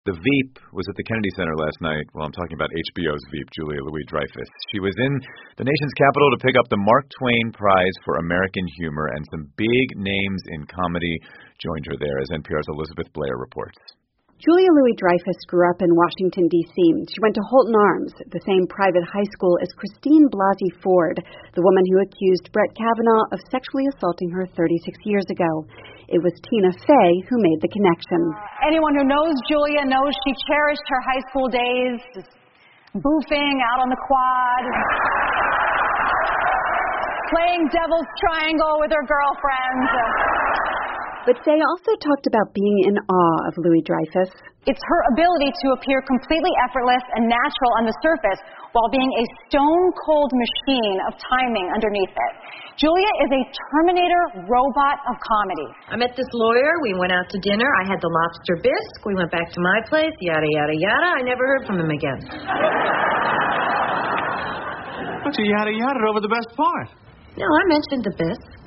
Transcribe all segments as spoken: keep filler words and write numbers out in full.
The Veep was at the Kennedy Center last night. Well, I'm talking about H B O's Veep, Julia Louis-Dreyfus. She was in the nation's capital to pick up the Mark Twain Prize for American Humor, and some big names in comedy joined her there, as N P R's Elizabeth Blair reports. Julia Louis-Dreyfus grew up in Washington, D C She went to Holton Arms, the same private high school as Christine Blasey Ford, the woman who accused Brett Kavanaugh of sexually assaulting her thirty-six years ago. It was Tina Fey who made the connection. Anyone who knows Julia knows she cherished her high school days, just boofing out on the quad, playing devil's triangle with her girlfriends. But Fey also talked about being in awe of Louis-Dreyfus. It's her ability to appear completely effortless and natural on the surface while being a stone-cold machine of timing underneath it. Julia is a Terminator robot of comedy. I met this lawyer. We went out to dinner. I had the lobster bisque. We went back to my place, yada, yada, yada. I never heard from him again. But you yada, yada over the best part. No, I mentioned the bisque.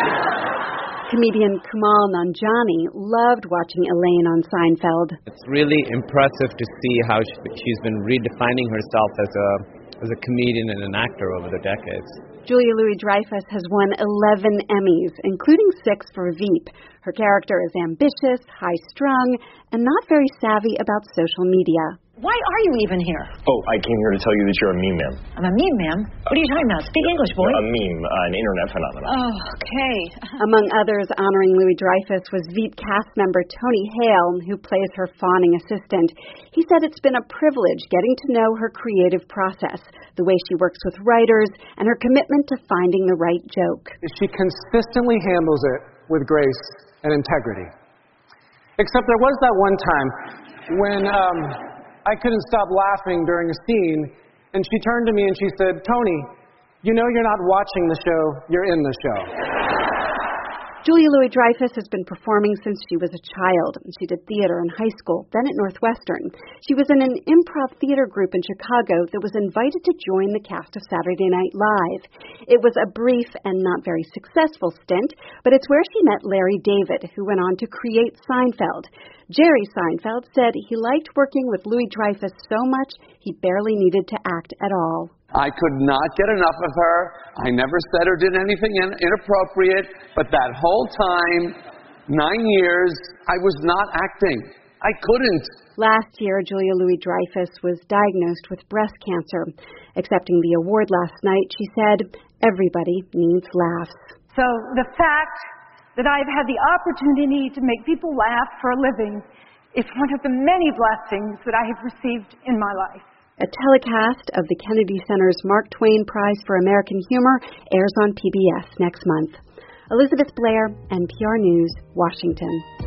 Comedian Kumail Nanjiani loved watching Elaine on Seinfeld. It's really impressive to see how she's been redefining herself as a as a comedian and an actor over the decades. Julia Louis-Dreyfus has won eleven Emmys, including six for Veep. Her character is ambitious, high-strung, and not very savvy about social media. Why are you even here? Oh, I came here to tell you that you're a meme, ma'am. I'm a meme, ma'am? What are you talking about? Speak English, boy. A meme, uh, an internet phenomenon. Oh, okay. Among others honoring Louis-Dreyfus was Veep cast member Tony Hale, who plays her fawning assistant. He said it's been a privilege getting to know her creative process, the way she works with writers, and her commitment to finding the right joke. She consistently handles it with grace and integrity. Except there was that one time when um, I couldn't stop laughing during a scene, and she turned to me and she said, "Tony, you know you're not watching the show, you're in the show." Julia Louis-Dreyfus has been performing since she was a child. She did theater in high school, then at Northwestern. She was in an improv theater group in Chicago that was invited to join the cast of Saturday Night Live. It was a brief and not very successful stint, but it's where she met Larry David, who went on to create Seinfeld. Jerry Seinfeld said he liked working with Louis-Dreyfus so much he barely needed to act at all. I could not get enough of her. I never said or did anything in- inappropriate, but that whole time, nine years, I was not acting. I couldn't. Last year, Julia Louis-Dreyfus was diagnosed with breast cancer. Accepting the award last night, she said, "Everybody needs laughs." So the fact that I've had the opportunity to make people laugh for a living is one of the many blessings that I have received in my life. A telecast of the Kennedy Center's Mark Twain Prize for American Humor airs on P B S next month. Elizabeth Blair, N P R News, Washington.